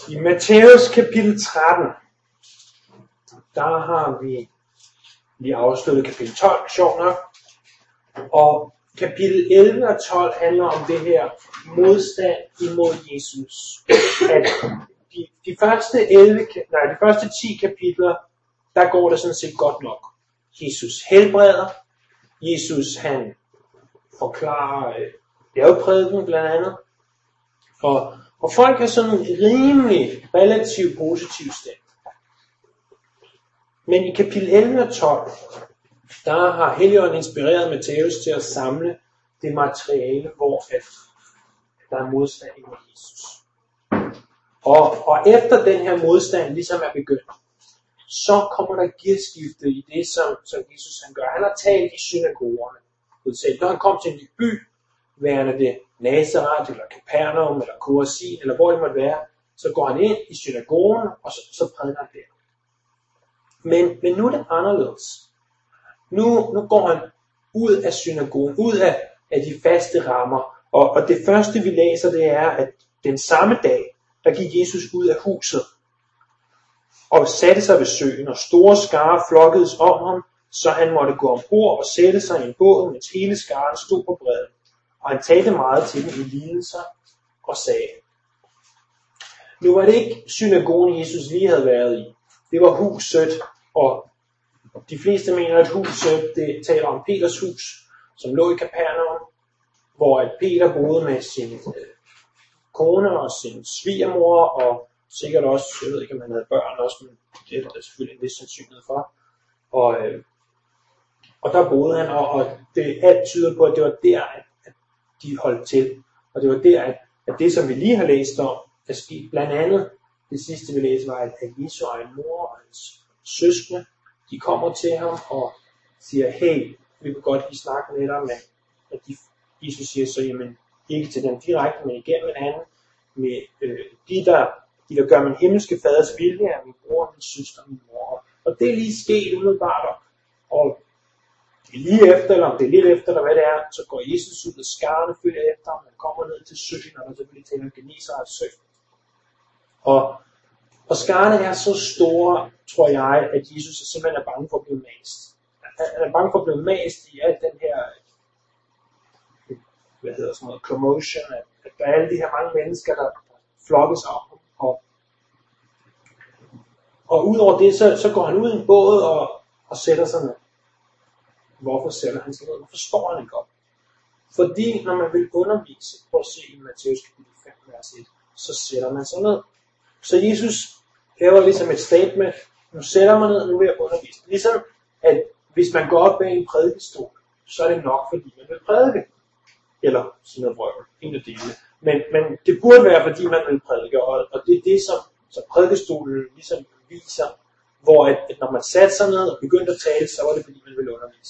I Matthæus kapitel 13, der har vi lige afsluttet kapitel 12, sjovt nok. Og kapitel 11 og 12 handler om det her modstand imod Jesus. At de første 10 kapitler, der går det sådan set godt nok. Jesus helbreder. Jesus han forklarer bjergprædiken blandt andet. Og folk er sådan rimelig relativt positivt stemt. Men i kapitel 11 og 12, der har Helligånden inspireret Matthæus til at samle det materiale, hvor der er modstand imod Jesus. Og efter den her modstand ligesom er begyndt, så kommer der gearskifte i det, som Jesus han gør. Han har talt i synagogerne. Når han kom til en ny by, værende det Nazareth, eller Kapernaum, eller Korazin, eller hvor det måtte være, så går han ind i synagogen, og så prædiker han der. Men nu er det anderledes. Nu går han ud af synagogen, ud af de faste rammer. Og det første vi læser, det er, at den samme dag, der gik Jesus ud af huset, og satte sig ved søen, og store skarer flokkedes om ham, så han måtte gå ombord og sætte sig i en båd, mens hele skaren stod på bredden. Og han talte meget til dem i lignelser og sagde. Nu var det ikke synagogen, Jesus lige havde været i. Det var huset, og de fleste mener, at huset, det taler om Peters hus, som lå i Kapernaum, hvor at Peter boede med sin kone og sin svigermor, og sikkert også, jeg ved ikke, om han havde børn også, men det er der selvfølgelig en vis sandsynlighed for. Og der boede han, og det alt tyder på, at det var der, at de holdt til. Og det var der, at det, som vi lige har læst om, er sket. Blandt andet, det sidste vi læste, var, at Jesu egen mor og hans søskende, de kommer til ham og siger, hey, vi vil godt lige snakke med dig, men at Jesus siger så, jamen, ikke til dem direkte, men igennem en anden, med de der gør min himmelske faders vilje, er min bror, min søster og min mor. Og det er lige sket umiddelbart, og det er lige efter, eller om det er lidt efter, eller hvad det er, så går Jesus ud, og skarne følger efter ham, han kommer ned til søen, og der selvfølgelig taler Genesarets sø. Og skarne er så store, tror jeg, at Jesus simpelthen er bange for at blive mast. Han er bange for at blive mast i alt den her, commotion, at der er alle de her mange mennesker, der flokkes op. Og udover det, så går han ud i en båd og sætter sig ned. Hvorfor sætter han sig ned? Hvorfor står han ikke op? Fordi når man vil undervise, prøv at se i Matthæus kapitel 5, vers 1, så sætter man sig ned. Så Jesus laver ligesom et statement, nu sætter man ned, nu vil jeg undervise. Ligesom at hvis man går op bag en prædikestol, så er det nok, fordi man vil prædike. Eller sådan noget vrøvl, en af delene. Men det burde være, fordi man vil prædike, og det er det, som prædikestolen ligesom viser, hvor at når man satte sig ned og begyndte at tale, så var det fordi man ville undervise.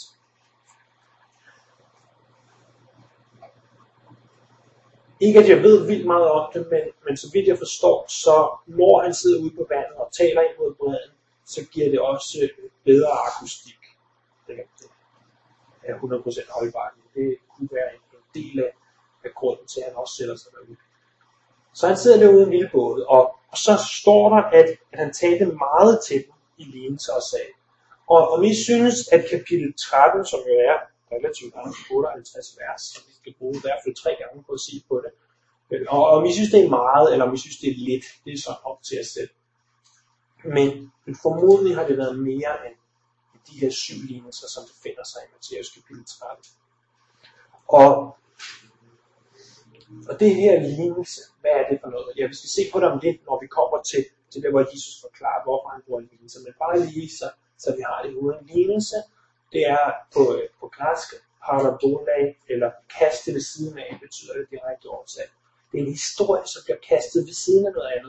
Ikke at jeg ved vildt meget om det, men så vidt jeg forstår, så når han sidder ude på vandet og taler ind mod bredden, så giver det også bedre akustik. Det er 100% holdbart. Det kunne være en del af grunden til, at han også sætter sig derude. Så han sidder derude i en lille båd, og så står der, at han talte meget til dem i lignelser og sag. Og vi synes, at kapitel 13, som jo er relativt langt, 58 vers, så vi skal bruge i hvert fald 3 gange på at sige på det. Og vi synes, det er meget, eller vi synes, det er lidt. Det er så op til at sætte. Men formodentlig har det været mere end de her 7 lignelser, som befinder sig i Matthæus kapitel 13. Og det her lignelse, hvad er det for noget? Ja, vi skal se på det om lidt, når vi kommer til det, hvor Jesus forklarer, hvorfor han bruger lignelse. Men bare lige så vi har det i hovedet. En lignelse, det er på græsk, parabola, eller kaste ved siden af, betyder det direkte oversat. Det er en historie, som bliver kastet ved siden af noget andet.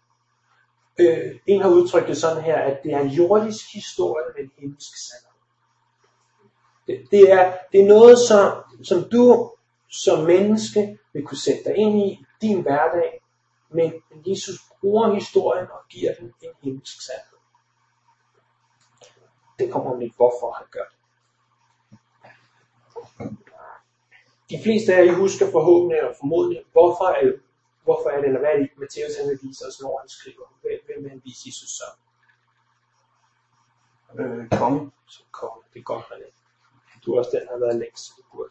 En har udtrykt det sådan her, at det er en jordisk historie med en himmelsk sandhed. Det er noget, som du som menneske vil kunne sætte dig ind i din hverdag, men Jesus bruger historien og giver den en himmelsk sandhed. Det kommer om lidt, hvorfor han gør det. De fleste af jer husker forhåbentlig og formodentlig, hvorfor Hvorfor er det, eller hvad er det, Matthæus han vil vise os, når han skriver? Hvem vil han vise Jesus som? Konge. Som konge. Det er godt, René. Du er også den, der har været længst, så du burde.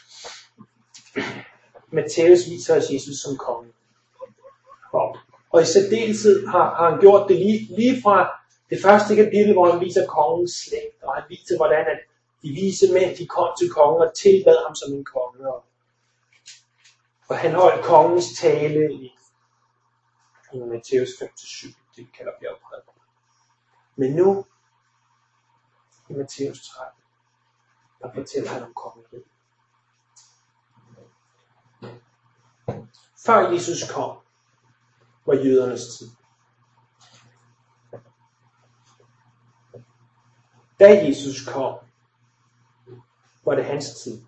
Matthæus viser os Jesus som konge. Og i særdeleshed har han gjort det lige fra det første kapitel, hvor han viser kongens slægt, og han viser, hvordan at de vise mænd, de kom til kongen og tilbad ham som en konge. Og han holdt kongens tale i Matthæus 5-7, det vi kalder bjergprædiken. Men nu, i Matthæus 13, der fortæller han om kongeriget. Før Jesus kom, var jødernes tid. Da Jesus kom, var det hans tid.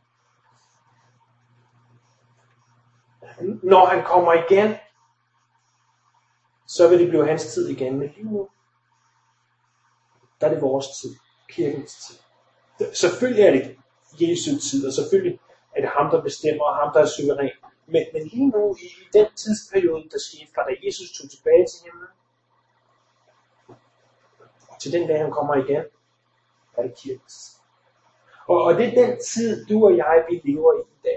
Når han kommer igen, så vil det blive hans tid igen. Men lige nu, der er det vores tid. Kirkens tid. Selvfølgelig er det Jesu tid, og selvfølgelig er det ham, der bestemmer, og ham, der er suveræn. Men lige nu, i den tidsperiode, der skete fra da Jesus tog tilbage til himlen, og til den dag, han kommer igen, er det kirkens tid. Og det er den tid, du og jeg, vi lever i dag.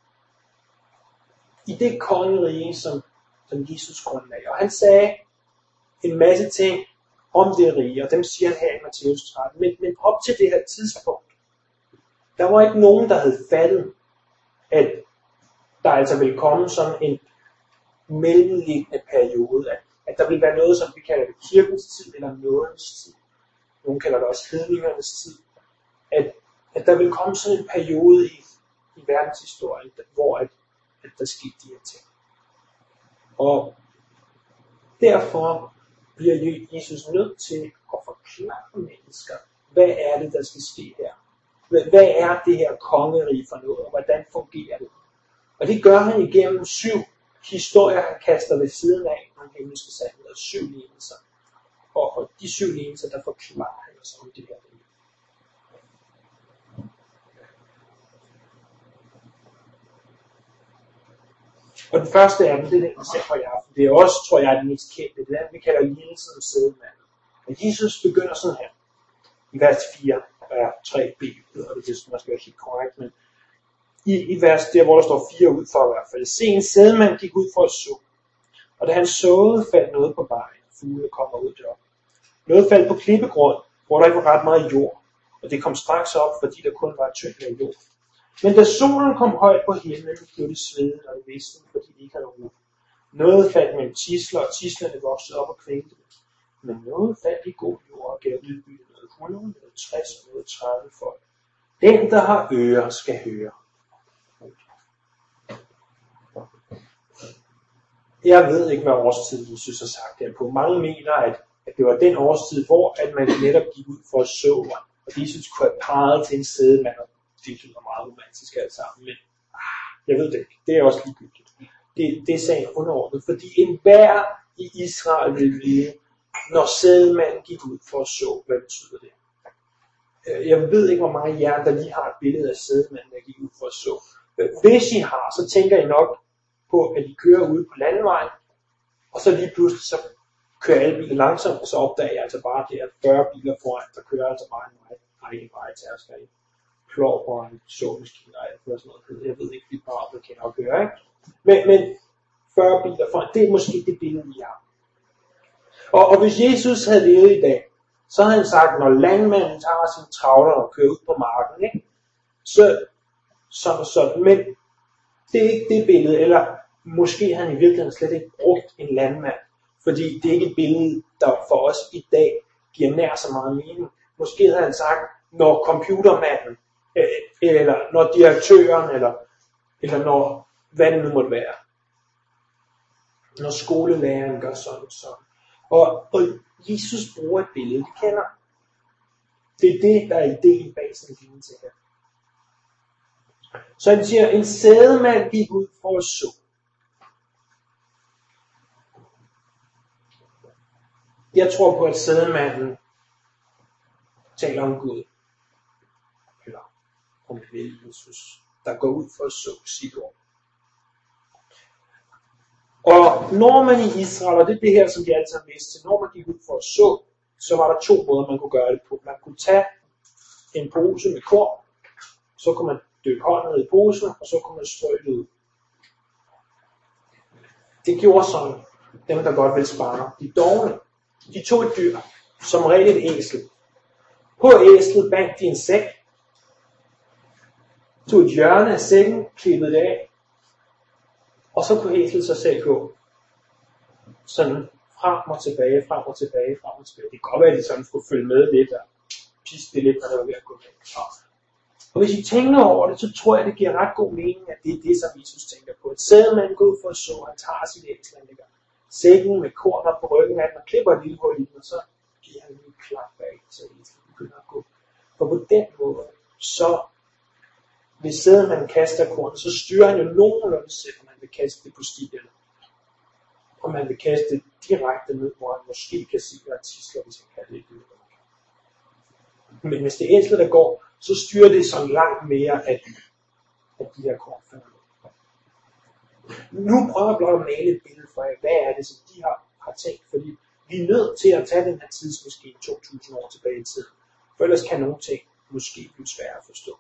I det kongerige, som Jesus grundlagde. Og han sagde en masse ting om det rige, og dem siger han her i Matthæus 13. Men op til det her tidspunkt, der var ikke nogen, der havde fattet, at der altså ville komme sådan en mellemliggende periode, at der ville være noget, som vi kalder det kirkens tid, eller nådens tid. Nogle kalder det også hedningernes tid. At der ville komme sådan en periode i verdenshistorien, hvor at der skete de her ting. Og derfor bliver Jesus nødt til at forklare mennesker, hvad er det, der skal ske her? Hvad er det her kongerige for noget, og hvordan fungerer det? Og det gør han igennem 7 historier, han kaster ved siden af nogle himmelske sandheder, 7 lignelser. Og de 7 lignelser, der forklarer han os om det her. Og den første af dem, det er den, vi ser fra i aften. Det er også, tror jeg, den mest kendte. Det er den, vi kalder lignelsen om sædemanden. Og Jesus begynder sådan her. I vers 4, er 3b, og det er måske ikke helt korrekt, men i vers der, hvor der står 4 ud for i hvert fald. Se, en sædemand gik ud for at så. Og da han såede, faldt noget på vejen. Fugle kommer ud derop. Noget faldt på klippegrund, hvor der ikke var ret meget jord. Og det kom straks op, fordi der kun var et tyndt lag jord. Men da solen kom højt på himlen, blev det svedet og det visne, fordi de ikke havde ro. Noget faldt mellem tisler, og tislerne voksede op og kvælte. Men noget faldt i god jord og gav udbytte noget 100, noget 60 og noget 30 folk. Den, der har ører, skal høre. Jeg ved ikke, hvad årstid Jesus har sagt her på. Mange mener, at det var den årstid, hvor at man netop gik ud for at så. Og Jesus kunne have peget til en sædemand, og det lyder meget romantisk alt sammen, men jeg ved det ikke. Det er også ligegyldigt. Det er sagen underordnet, fordi enhver i Israel ville vide, når sædemanden gik ud for at så, hvad betyder det? Jeg ved ikke, hvor mange af jer, der lige har et billede af sædemanden, der gik ud for at så. Hvis I har, så tænker I nok på, at I kører ude på landevejen, og så lige pludselig så kører alle biler langsomt, og så opdager jeg altså bare, at det er 40 biler foran, der kører altså bare en vej til at skal plov på en såmaskine, eller sådan noget. Jeg ved ikke, vi bare op, kan nok høre, ikke? Men 40 biler foran, det er måske det billede, vi har. Og hvis Jesus havde levet i dag, så havde han sagt, når landmanden tager sin travler og kører ud på marken, ikke? Så, men det er ikke det billede, eller måske har han i virkeligheden slet ikke brugt en landmand, fordi det er ikke et billede, der for os i dag giver nær så meget mening. Måske havde han sagt, når computermanden, eller når direktøren, eller når, hvad det nu måtte være. Når skolelæreren gør sådan og sådan. Og Jesus bruger et billede, vi kender. Det er det, der er ideen bag sådan en lignelse her. Så han siger, en sædemand gik ud for at så. Jeg tror på, at sædemanden taler om Gud. Eller om det er Jesus, der går ud for at så sit ord. Og når man i Israel, og det er det her, som de alle sammen vidste, når man gik ud for at så var der 2 måder, man kunne gøre det på. Man kunne tage en pose med korn, så kunne man dyppe hånden ned i posen, og så kunne man strø det ud. Det gjorde sådan, dem der godt ville spare, de dovne, de tog et dyr, som regel et æsel. På æslet bandt de en sæk, tog et hjørne af sækken, klippede det af, og så kunne æslet sig selv gå sådan frem og tilbage, frem og tilbage, frem og tilbage. Det kan godt være, at de sådan skulle følge med lidt og piske det lidt, når det var ved at gå væk. Og hvis I tænker over det, så tror jeg, det giver ret god mening, at det er det, som Jesus tænker på. Et sædemand går ud for at så, han tager sit æsel, han lægger sækken med korn op på ryggen af den og klipper et lille hul i den, og så giver han en klap bag, så æslet begynder at gå. For på den måde, så hvis sædemanden kaster korn, så styrer han jo nogenlunde selv, om man vil kaste det på stien. Og man vil kaste det direkte ned, hvor han måske kan se, at tisler, hvis han kan det. Men hvis det er æslet, der går, så styrer det sådan langt mere af de her korn. Nu prøver jeg blot at male et billede for jer. Hvad er det, som de har tænkt? Fordi vi er nødt til at tage den her tidsmaskine 2000 år tilbage i tiden. For ellers kan nogle ting måske blive svære at forstå.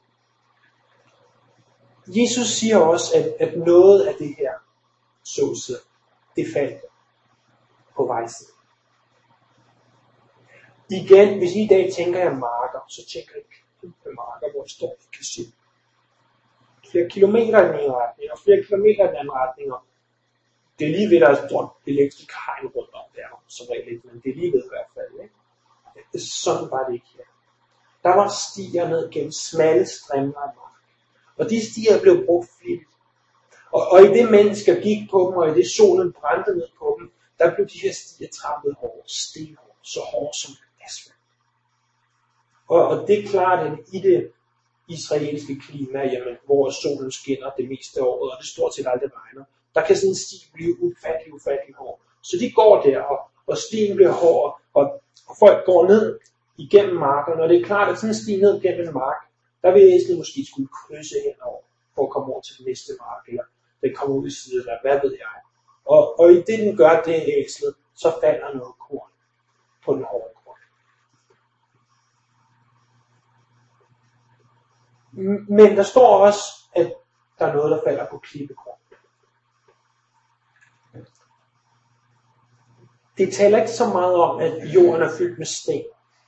Jesus siger også, at noget af det her såsæd, det faldt på vejsiden. Igen, hvis I i dag tænker jeg marker, så tænker jeg kæmpe marker, hvor det står, I kan se flere kilometer i den ene retning, og flere kilometer i den anden retning. Det er lige ved, der er et stort elektrisk hegn rundt om der, som regel ikke, men det er lige ved i hvert fald. Ikke? Sådan var det ikke her. Der var stier ned gennem smalle strimler af mark. Og de stier blev brugt flittigt. Og i det mennesker gik på dem, og i det solen brændte ned på dem, der blev de her stier trampet hårde, stenhårde, så hårde som asfalt. Og det er klart, at i det israelske klima, jamen, hvor solen skinner det meste af året, og det stort set aldrig regner, der kan sådan en sti blive ufattelig hård. Så de går der, og stien bliver hård, og folk går ned igennem markerne, og det er klart, at sådan en sti ned gennem en mark, der vil æslet måske skulle krydse henover, for at komme over til den næste mark, eller den kommer ud i siden, eller hvad ved jeg. Og i det, den gør det æslet, så falder noget korn på den hårde grund. Men der står også, at der er noget, der falder på klippegrund. Det taler ikke så meget om, at jorden er fyldt med sten,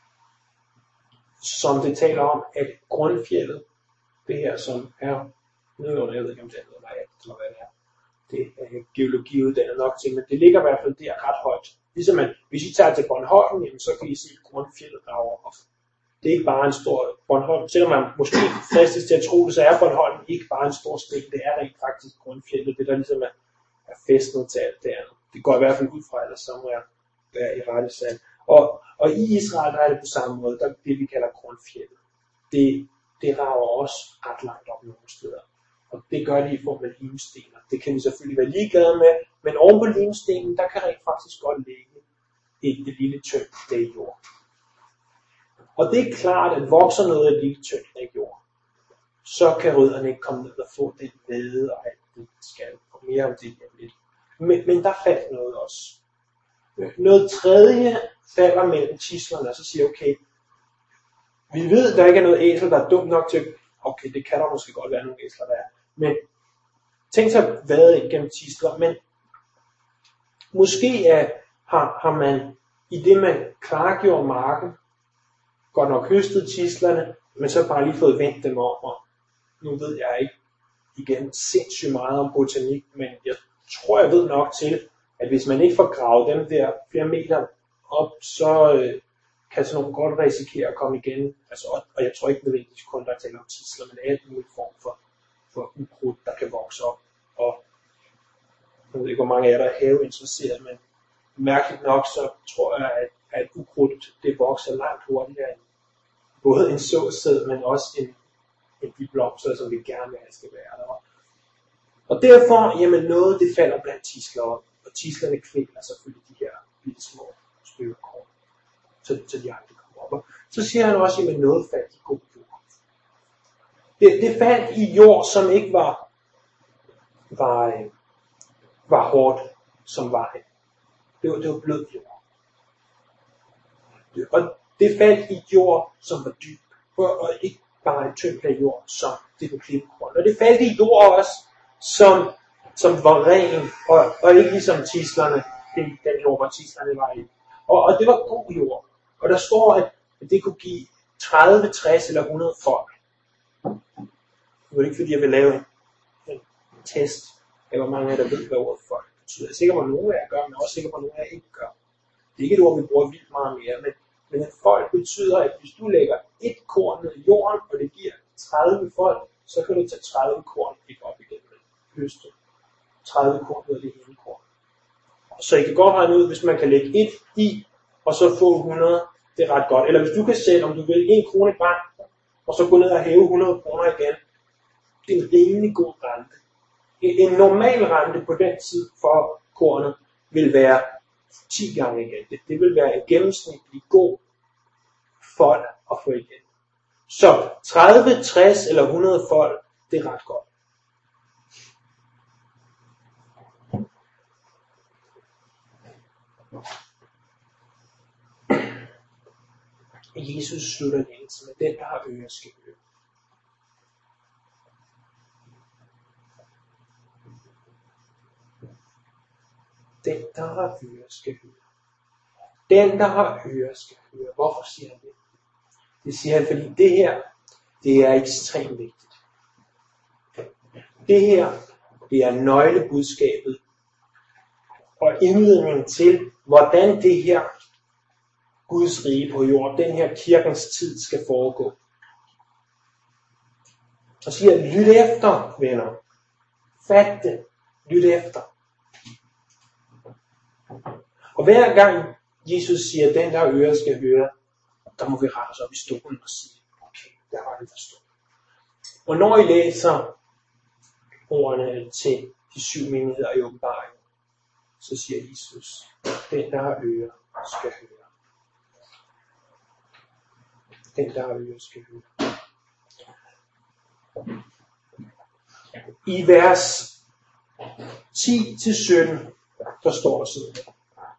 som det taler om, at grundfjeldet, det her som er nedenunder, jeg ved ikke om det er noget, eller hvad det er. Det er geologiuddannet nok til, men det ligger i hvert fald der ret højt. Ligesom at, hvis I tager til Bornholm, jamen, så kan I se grundfjeldet derovre op. Det er ikke bare en stor Bornholm. Selvom man måske fristes til at tro det, så er Bornholm ikke bare en stor sten. Det er rent faktisk grundfjeldet, det der ligesom er fæstnet til alt det andet. Det går i hvert fald ud fra, eller som er i rette sand. Og i Israel der er det på samme måde, der er det vi kalder grundfjeldet. Det rager også ret langt op nogle steder. Og det gør det i form af limstener. Det kan vi selvfølgelig være ligeglade med, men oven på limstenen, der kan rent faktisk godt ligge et lille tyndt lag jord. Og det er klart, at vokser noget af et lille tyndt lag jord, så kan rødderne ikke komme ned og få den væde og alt det skal, og mere om det lidt. Men der faldt noget også. Noget tredje falder mellem tislerne, og så siger okay, vi ved, der ikke er noget æsel, der er dumt nok til, okay, det kan der måske godt være nogle æsler, der er. Men tænk sig at vade ind gennem tisler, men måske har man, i det man klargjorde marken, godt nok høstet tislerne, men så bare lige fået vendt dem om, og nu ved jeg ikke igen sindssygt meget om botanik, men jeg tror, jeg ved nok til, at hvis man ikke får gravet dem der flere meter op, så kan sådan nogle godt risikere at komme igen. Altså, og jeg tror ikke nødvendigvis kun, der taler om tisler, men alt muligt form for ukrudt, der kan vokse op. Og jeg ved ikke, hvor mange af jer, der er haveinteresseret, men mærkeligt nok, så tror jeg, at ukrudt, det vokser langt hurtigere end både en såsæd, men også en de blomster, som vi gerne vil have skal være der. Og derfor, jamen noget, det falder blandt tisler, og tislerne kvæler selvfølgelig de her bitte små stykker korn, så de aldrig kommer op. Og så siger han også, at noget faldt i god jord. Det faldt i jord, som ikke var hårdt som vejen. Det var blød jord. Og det faldt i jord, som var dyb. Og ikke bare et tyndt lag jord, som det blev klippegrund. Og det faldt i jord også, som var ren, og ikke ligesom tislerne, den jord, hvor tislerne var i. Og det var god jord. Og der står, at det kunne give 30, 60 eller 100 folk. Det var ikke fordi, jeg vil lave en test af, hvor mange af der ved, hvad ordet folk betyder. Jeg er sikker på, at nogle af jer gør, men jeg er også sikker på, at nogle af jer ikke gør. Det er ikke et ord, vi bruger vildt meget mere, men et folk betyder, at hvis du lægger et korn ned i jorden, og det giver 30 folk, så kan du tage 30 korn ikke op igen med høste. 30 korn ud af det ene korn. Så I kan godt regne ud, hvis man kan lægge et i, og så få 100, det er ret godt. Eller hvis du kan sætte, om du vil, 1 krone i banken, og så gå ned og hæve 100 kroner igen. Det er en rimelig god rente. En normal rente på den tid for kornet vil være 10 gange igen. Det vil være en gennemsnitlig god fold at få igen. Så 30, 60 eller 100 fold, det er ret godt. Jesus slutter længst med den, der har ører, skal høre. Den, der har ører, skal høre. Den, der har ører, skal høre. Hvorfor siger han det? Det siger han, fordi det her, det er ekstremt vigtigt. Det her, det er nøglebudskabet og indledningen til, hvordan det her Guds rige på jord, den her kirkens tid skal foregå. Og siger, lyt efter, venner. Fat det. Lyt efter. Og hver gang Jesus siger, at den der ører skal høre, der må vi rette os op i stolen og sige, okay, der har vi forstået. Og når I læser ordene til de 7 menigheder i åbenbaringen, så siger Jesus, den der har ører skal høre. Den der har ører skal høre. I vers 10-17, der står der sådan.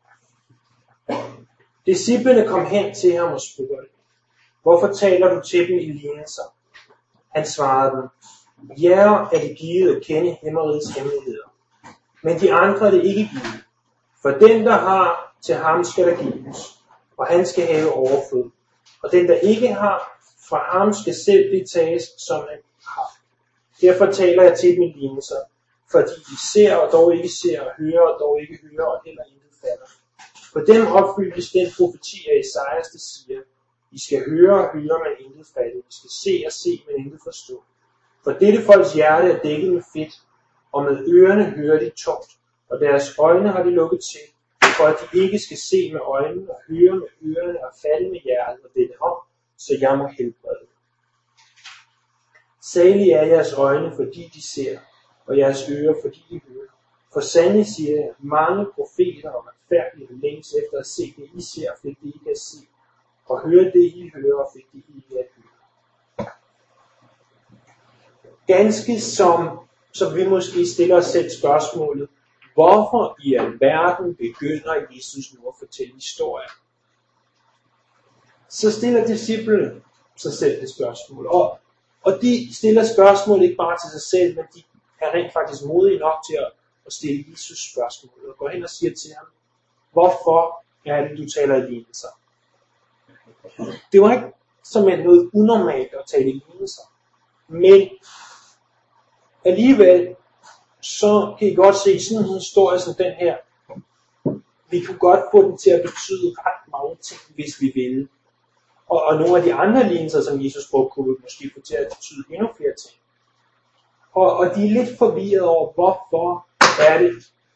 Disciplene kom hen til ham og spurgte, hvorfor taler du til dem i lignelser? Han svarede dem, jer er det givet at kende himmerigets hemmeligheder, men de andre er det ikke givet. For den, der har, til ham skal der gives, og han skal have overflod. Og den, der ikke har, fra ham skal selv blive tages, som han har. Derfor taler jeg til dem i lignelser, fordi de ser og dog ikke ser, og hører og dog ikke hører, og heller intet fatter. På dem opfyldes den profeti af Esajas, der siger, I skal høre og høre, men intet fatte. I skal se og se, men intet forstå. For dette folks hjerte er dækket med fedt, og med ørerne hører de tungt, og deres øjne har de lukket til, for at de ikke skal se med øjnene, og høre med ørerne, og falde med hjertet og vende om, så jeg må helbrede. Salige er jeres øjne, fordi de ser, og jeres ører, fordi de hører. For sandelig siger jeg, mange profeter og retfærdige længes efter at se det, I ser, fik det ikke at se, og høre det, I hører, fik det ikke at høre. Ganske som vi måske stiller os selv spørgsmålet, hvorfor i alverden begynder Jesus nu at fortælle historier? Så stiller disciplene sig selv det spørgsmål. Og de stiller spørgsmål ikke bare til sig selv, men de er rent faktisk modige nok til at stille Jesus spørgsmål. Og går hen og siger til ham, hvorfor er det, du taler i lignelser? Det var ikke som noget unormalt at tale i lignelser. Men alligevel, så kan I godt se, sådan en historie som den her, vi kunne godt få den til at betyde ret mange ting, hvis vi ville. Og nogle af de andre lignelser, som Jesus brugte, kunne vi måske få til at betyde endnu flere ting. Og de er lidt forvirret over, hvorfor er det,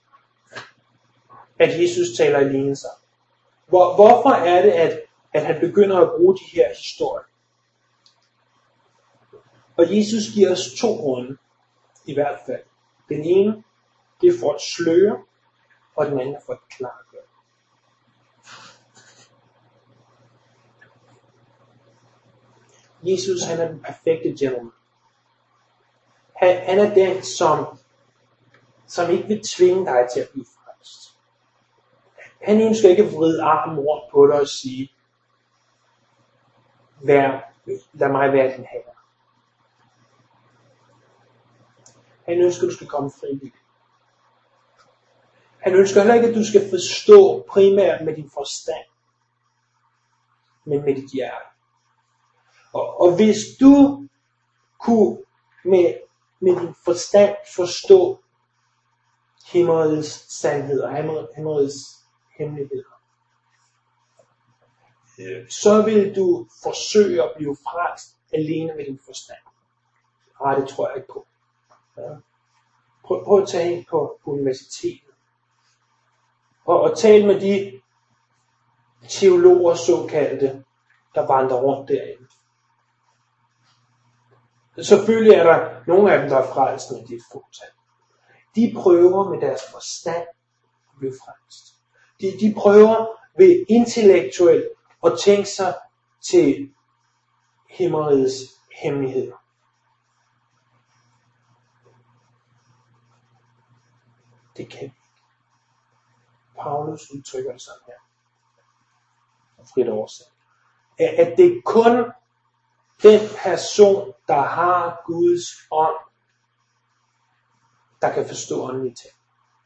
at Jesus taler i lignelser. Hvorfor er det, at han begynder at bruge de her historier? Og Jesus giver os 2 grunde, i hvert fald. Den ene, det er for at sløre, og den anden er for at klargøre. Jesus, han er den perfekte gentleman. Han er den, som ikke vil tvinge dig til at blive frelst. Han ønsker ikke at vride armen rundt på dig og sige, lad mig være din herre. Han ønsker, at du skal komme frivilligt. Han ønsker heller ikke, at du skal forstå primært med din forstand, men med dit hjerte. Og hvis du kunne med din forstand forstå himmelets sandheder, himmelets hemmeligheder, så vil du forsøge at blive frelst alene med din forstand. Nej, det tror jeg ikke på. Ja. Prøv at tage ind på universitetet. Og tal med de teologer såkaldte, der vandrer rundt derinde. Selvfølgelig er der nogle af dem, der er frelst, men det er et fåtal. De prøver med deres forstand at blive frelst. De prøver ved intellektuelt at tænke sig til himmelets hemmeligheder. Det kan vi ikke. Paulus udtrykker det sådan her. Frit oversat. At det er kun den person, der har Guds ånd, der kan forstå åndelige ting.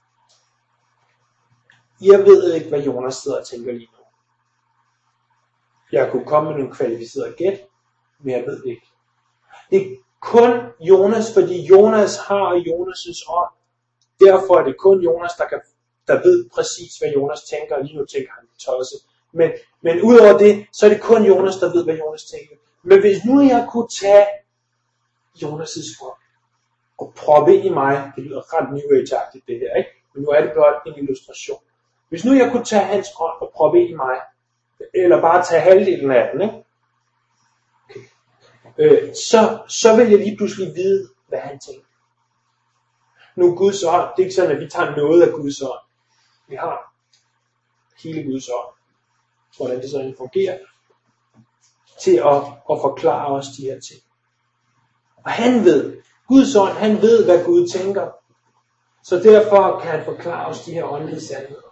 Jeg ved ikke, hvad Jonas sidder og tænker lige nu. Jeg kunne komme med nogle kvalificerede gæt, men jeg ved det ikke. Det er kun Jonas, fordi Jonas har Jonas' ånd. Derfor er det kun Jonas, der ved præcis, hvad Jonas tænker, og lige nu tænker han tosse. Men udover det, så er det kun Jonas, der ved, hvad Jonas tænker. Men hvis nu jeg kunne tage Jonas' ånd og proppe ind i mig, det lyder ret New Age-agtigt det her, ikke? Men nu er det blot en illustration. Hvis nu jeg kunne tage hans ånd og proppe ind i mig, eller bare tage halvdelen af den, ikke? Okay. Så vil jeg lige pludselig vide, hvad han tænker. Nu Guds ånd, det er ikke sådan, at vi tager noget af Guds ånd. Vi har hele Guds ånd, hvordan det sådan fungerer, til at forklare os de her ting. Og han ved, Guds ånd, han ved, hvad Gud tænker. Så derfor kan han forklare os de her åndelige sandheder.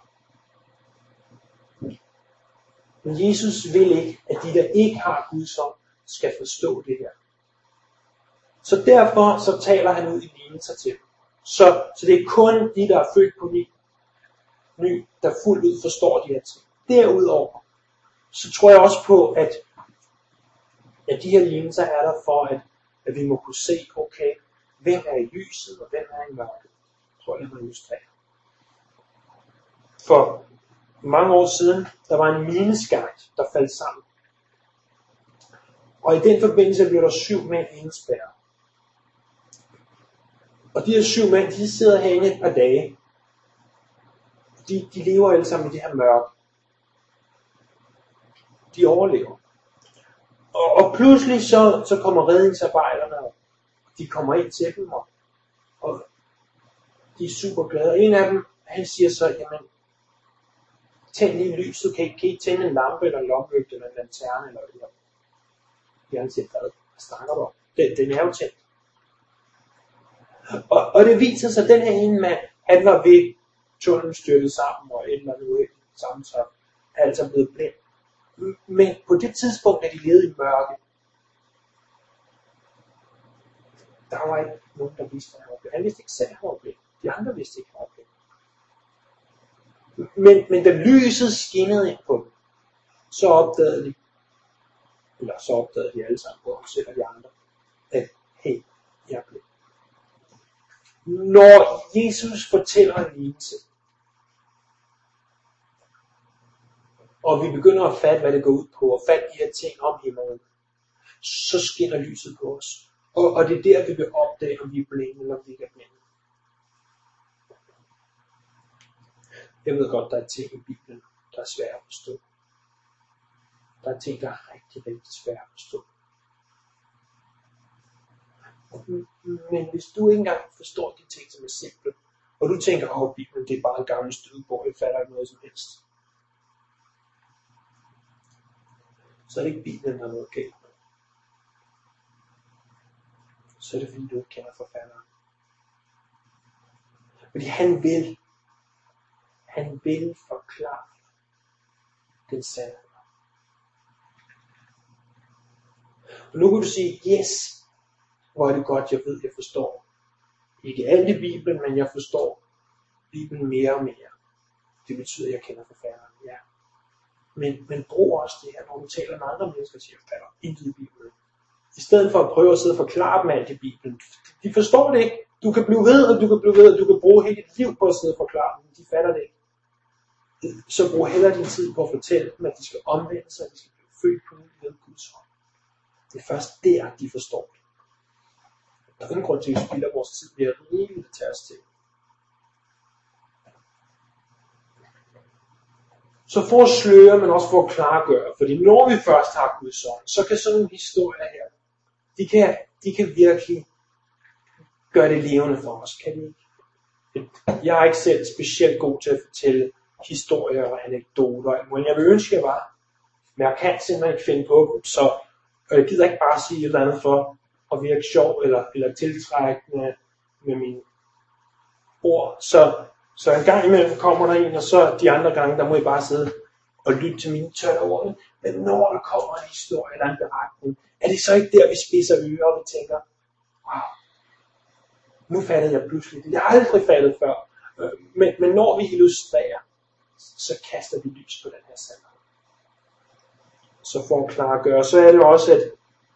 Men Jesus vil ikke, at de, der ikke har Guds ånd, skal forstå det her. Så derfor så taler han ud i lignelser til dem. Så det er kun de, der er født på ny, der fuldt ud forstår de her ting. Derudover, så tror jeg også på, at de her lignelser er der for, at vi må kunne se, okay, hvem er i lyset, og hvem er i mørket. Jeg tror, jeg må illustrere. For mange år siden, der var en mineskakt, der faldt sammen. Og i den forbindelse blev der 7 mænd indespærret. Og de her 7 mænd, de sidder herinde et par dage. De lever alle sammen i det her mørke. De overlever. Og pludselig så kommer redningsarbejderne, og de kommer ind til dem, og de er super glade. Og en af dem, han siger så, jamen, tænd lige lyset, kan I tænde en lampe, eller en lommelygte, eller en lanterne, eller noget. Han siger, hvad snakker du om? Den er jo tændt. Og det viser sig, at den her ene mand, han var ved tunnelen styrtet sammen, og et eller andet sammentræf, er altså blevet blind. Men på det tidspunkt, da de levede i mørke, der var ikke nogen, der vidste, at han var blind. Han vidste ikke selv, at han var blind. De andre vidste ikke, at han var blind. Men da lyset skinnede ind på dem, så opdagede de alle sammen, både selv og de andre, at hey, jeg er blind. Når Jesus fortæller en lignelse, og vi begynder at fatte, hvad det går ud på, og fatte de her ting om himlen, så skinner lyset på os. Og det er der, vi vil opdage, om vi er blinde, eller om vi ikke er blinde. Jeg ved godt, der er ting i Bibelen, der er svære at forstå. Der er ting, der er rigtig, rigtig svære at forstå. Men hvis du ikke engang forstår de ting, som er simple, og du tænker, Bibelen, det er bare en gammel stødebog, jeg fatter ikke noget som helst, så er det ikke Bibelen, der er noget galt med. Så er det fordi, du ikke kender forfatteren. Fordi han vil forklare den sandhed. Og nu kan du sige, yes, hvor er det godt, jeg ved, jeg forstår. Ikke alt i Bibelen, men jeg forstår Bibelen mere og mere. Det betyder, at jeg kender forfatteren, ja. Men brug også det her, når du taler med andre mennesker, siger forfatter, intet i Bibelen. I stedet for at prøve at sidde og forklare dem alt i Bibelen. De forstår det ikke. Du kan blive ved, og du kan blive ved, og du kan bruge hele dit liv på at sidde og forklare dem. De fatter det ikke. Så brug hellere din tid på at fortælle dem, at de skal omvende sig, at de skal blive født på ny ved Guds hånd. Det er først der, de forstår det. Der er ingen grund til, at vi spilder vores tid ved at rigeligt at tage os til. Så for at sløre, men også for at klargøre. Fordi når vi først har Guds ånd, så kan sådan nogle historier her, de kan virkelig gøre det levende for os. Kan de ikke? Jeg er ikke selv specielt god til at fortælle historier og anekdoter. Men jeg vil ønske, jeg var. Men jeg kan simpelthen ikke finde på dem. Så jeg gider ikke bare sige et eller andet for at virke sjov eller tiltrækkende med mine ord. Så en gang imellem kommer der en, og så de andre gange, der må I bare sidde og lytte til mine tørre ord. Men når der kommer en historie eller en beretning, er det så ikke der, vi spidser ører, og vi tænker, wow, nu fattede jeg pludselig det. Jeg har aldrig fattet før. Men når vi illustrerer, så kaster vi lys på den her sandhed. Så for at klargøre, så er det også, at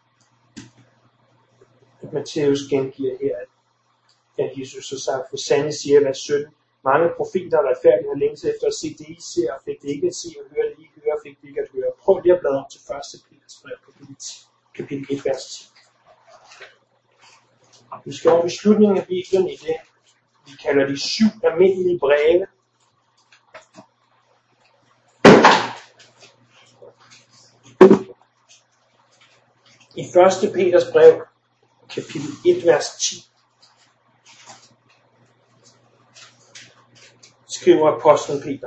Matthæus gengiver her, at Jesus så sagt, for sandelig siger i vers 17, mange profeter og retfærdige har længes efter at se det, I ser, og fik det ikke at se, og høre det, I hører, fik det ikke at høre. Prøv lige at bladre om til 1. Peters brev, kapitel 1, vers 10. Vi skal over i slutningen af Bibelen i det, vi kalder de 7 almindelige breve. I 1. Peters brev, kapitel 1, vers 10, skriver apostlen Peter.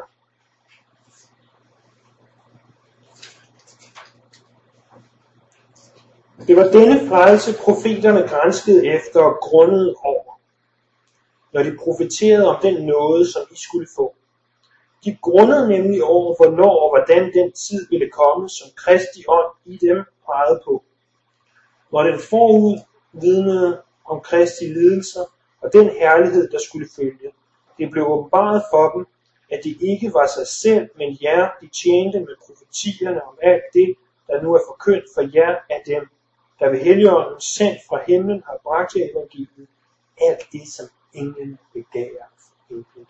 Det var denne frelse, profeterne granskede efter og grundede over, når de profeterede om den nåde, som I skulle få. De grundede nemlig over, hvornår og hvordan den tid ville komme, som Kristi ånd i dem pegede på. Når den forud vidnede om Kristi lidelser og den herlighed, der skulle følge. Det blev åbenbaret for dem, at det ikke var sig selv, men jer, de tjente med profetierne om alt det, der nu er forkyndt for jer af dem, der ved Helligånden sendt fra himlen har bragt jer evangeliet, alt det, som ingen begærer indblik.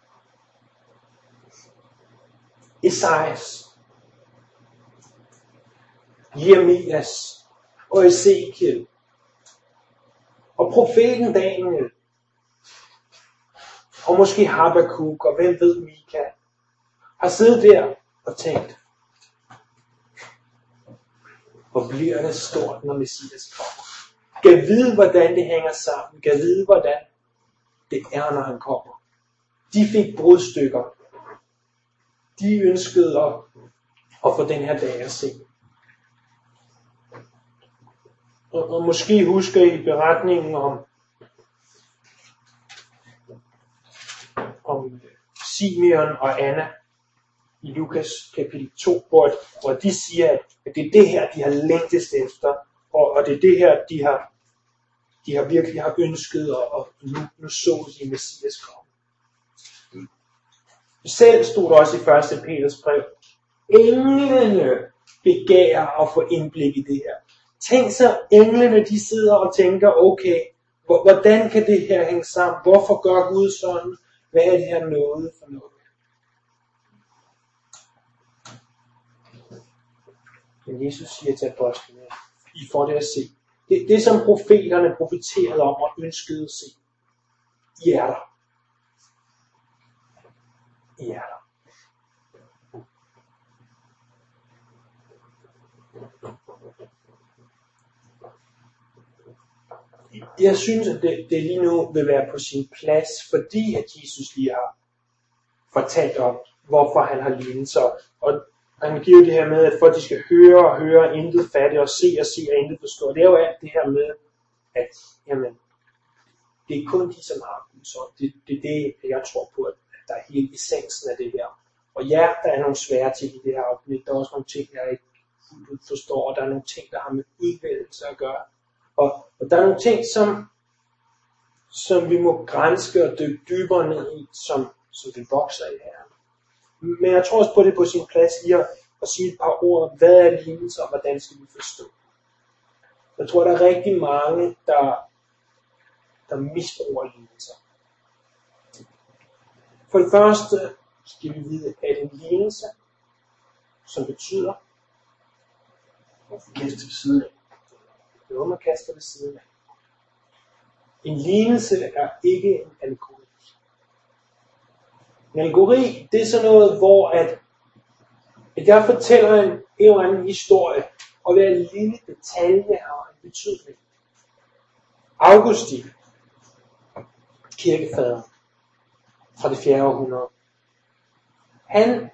Esajas, Jeremias og Ezekiel og profeten Daniel og måske Habakuk og hvem ved Mika har siddet der og tænkt, hvor bliver det stort, når Messias kommer. Kan vide, hvordan det hænger sammen. Kan vide, hvordan det er, når han kommer. De fik brudstykker. De ønskede at få den her dag at se. Og måske husker I beretningen om Simeon og Anna i Lukas kapitel 2, hvor de siger, at det er det her, de har længtest efter, og det er det her, de har virkelig har ønsket, og nu så de Messias komme. Selv stod der også i 1. Peters brev, englene begærer at få indblik i det her. Tænk så, englene de sidder og tænker, okay, hvordan kan det her hænge sammen? Hvorfor gør Gud sådan? Hvad er det her noget for noget? Men Jesus siger til apostlene, I får det at se. Det som profeterne profeterede om og ønskede at se. I er der. I er der. Jeg synes, at det lige nu vil være på sin plads, fordi at Jesus lige har fortalt om, hvorfor han har lidelser. Og han giver det her med, at folk de skal høre og høre, intet fatte, og se og intet forstå. Det er jo alt det her med, at jamen, det er kun de, som har Guds ånd. Det er det, jeg tror på, at der er hele essensen af det her. Og ja, der er nogle svære ting i det her afsnit. Der er også nogle ting, jeg ikke fuldt ud forstår, og der er nogle ting, der har med udvælgelse at gøre. Og der er nogle ting, som vi må grænske og dykke dybere ned i, som vi vokser i her. Men jeg tror også på, det på sin plads lige at sige et par ord. Hvad er lignelse, og hvordan skal vi forstå? Jeg tror, der er rigtig mange, der misbruger lignelser. For det første skal vi vide, at en lignelse, som betyder, at kaste ved siden af. Det er noget, man kaster ved siden af. En lignelse er ikke en allegori. En allegori, det er sådan noget, hvor at jeg fortæller en eller anden historie, og hver lille detalje har en betydning. Augustin, kirkefader fra det 4. århundrede, han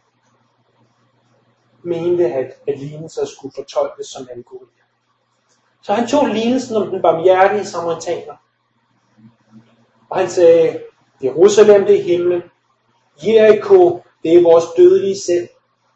mente, at lignelser skulle fortolkes som allegorier. Så han tog lignelsen om den barmhjertige samaritaner, og han sagde, Jerusalem, det er himlen. Jericho, det er vores dødelige selv.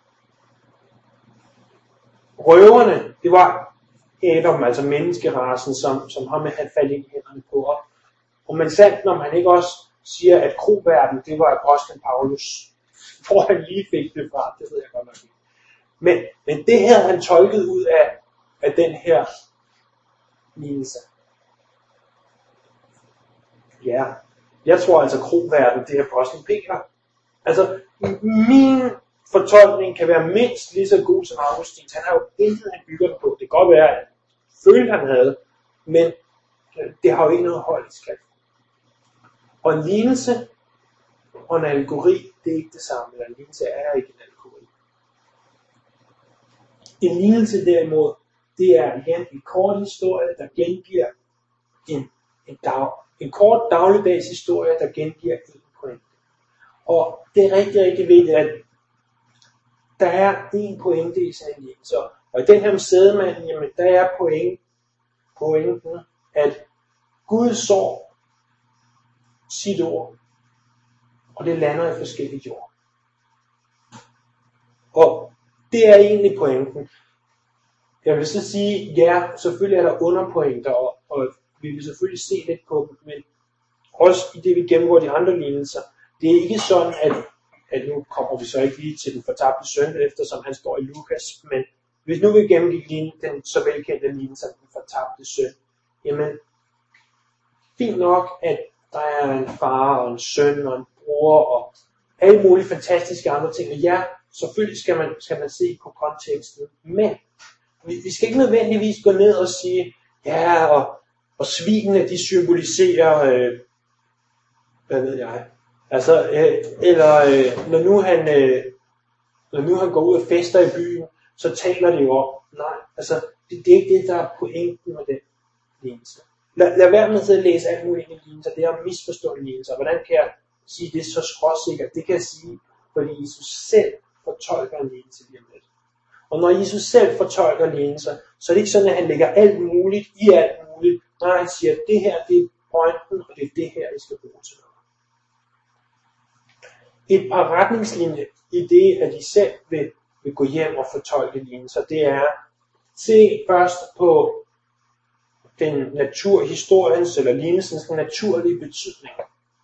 Røverne, det var Adam, altså menneskerasen, som ham havde faldet ind i hænderne på. Og man sandt, når man ikke også siger, at kroverden, det var apostlen Paulus. Hvor han lige fik det fra, det ved jeg godt nok ikke. Men det havde han tolket ud af den her lignelse. Ja, jeg tror altså, kroverden, det er apostlen Peter. Altså, min fortolkning kan være mindst lige så god som Augustins. Han har jo intet, han bygger den på. Det kan godt være, at han følte, han havde, men det har jo ikke noget hold i skrift. Og en lignelse og en allegori, det er ikke det samme. En lignelse er ikke en allegori. En lignelse derimod, det er igen en kort historie, der gengiver en kort dagligdags historie, der gengiver en pointe. Og det er rigtig, rigtig vigtigt, at der er en pointe i sådan en lignelse. Og i den her med sædemanden, jamen der er pointen, at Gud sår sit ord, og det lander i forskellige jord. Og det er egentlig pointen. Jeg vil så sige, ja, selvfølgelig er der underpointer, og vi vil selvfølgelig se lidt på dem, men også i det, vi gennemgår de andre lignelser, det er ikke sådan, at nu kommer vi så ikke lige til den fortabte søn, eftersom han står i Lukas, men hvis nu vi gennemgik den så velkendte lignelse af den fortabte søn, jamen, fint nok, at der er en far og en søn og en bror og alle mulige fantastiske andre ting, og ja, selvfølgelig skal man se på konteksten, men vi skal ikke nødvendigvis gå ned og sige, ja, og svinene, de symboliserer, hvad ved jeg, altså, eller når nu han går ud og fester i byen, så taler det jo om, nej, altså, det er ikke det, der er pointen med den lignelse. Lad være med at læse alt muligt i lignelser, det er at misforstå lignelser. Hvordan kan jeg sige det så skråsikkert? Det kan jeg sige, fordi Jesus selv fortolker en lignelse lige om lidt. Og når Jesus selv fortolker lignelser, så er det ikke sådan, at han lægger alt muligt i alt muligt. Nej, han siger, at det her, det er pointen, og det er det her, I skal bruge til noget. Et par retningslinjer i det, at I selv vil gå hjem og fortolke lignelser, det er, se først på den naturhistoriens eller lignelsens naturlige betydning.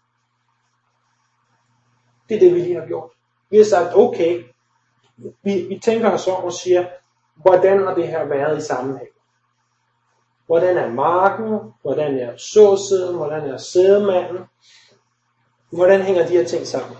Det er det, vi lige har gjort. Vi har sagt, okay, vi tænker os om og siger, hvordan har det her været i sammenhæng? Hvordan er marken? Hvordan er såsæden? Hvordan er sædemanden? Hvordan hænger de her ting sammen?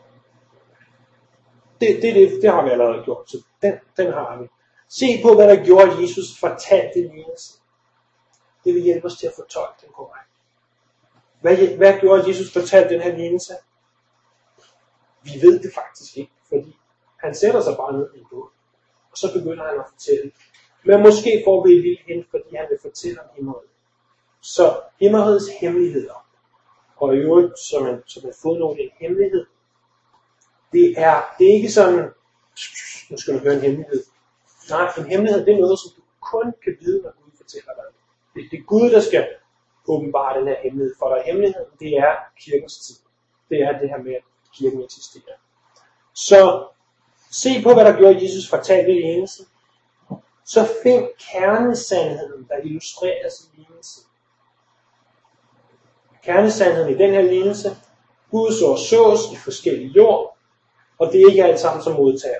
Det har vi allerede gjort, så den har vi. Se på, hvad der gjorde, at Jesus fortalte lignelsen. Det vil hjælpe os til at fortolke den korrekt. Hvad gjorde, at Jesus fortalte den her lignelse? Vi ved det faktisk ikke, fordi han sætter sig bare ned i en båd, og så begynder han at fortælle. Men måske får vi et lille hint, fordi han vil fortælle om himmeriget. Så himmerigets hemmeligheder, og i øvrigt som en fodnote en hemmelighed, det er ikke sådan, nu skal du høre en hemmelighed. Nej, en hemmelighed, det er noget, som du kun kan vide, når Gud fortæller dig. Det er Gud, der skal åbenbare den her hemmelighed for dig. Hemmeligheden, det er kirkens tid. Det er det her med, at kirken eksisterer. Så Se på, hvad der gjorde Jesus fortalte i lignelsen. Så find kernesandheden, der illustreres i lignelsen. Kernesandheden i den her lignelse: Guds ord sås i forskellige jord, og det er ikke alt sammen som modtager.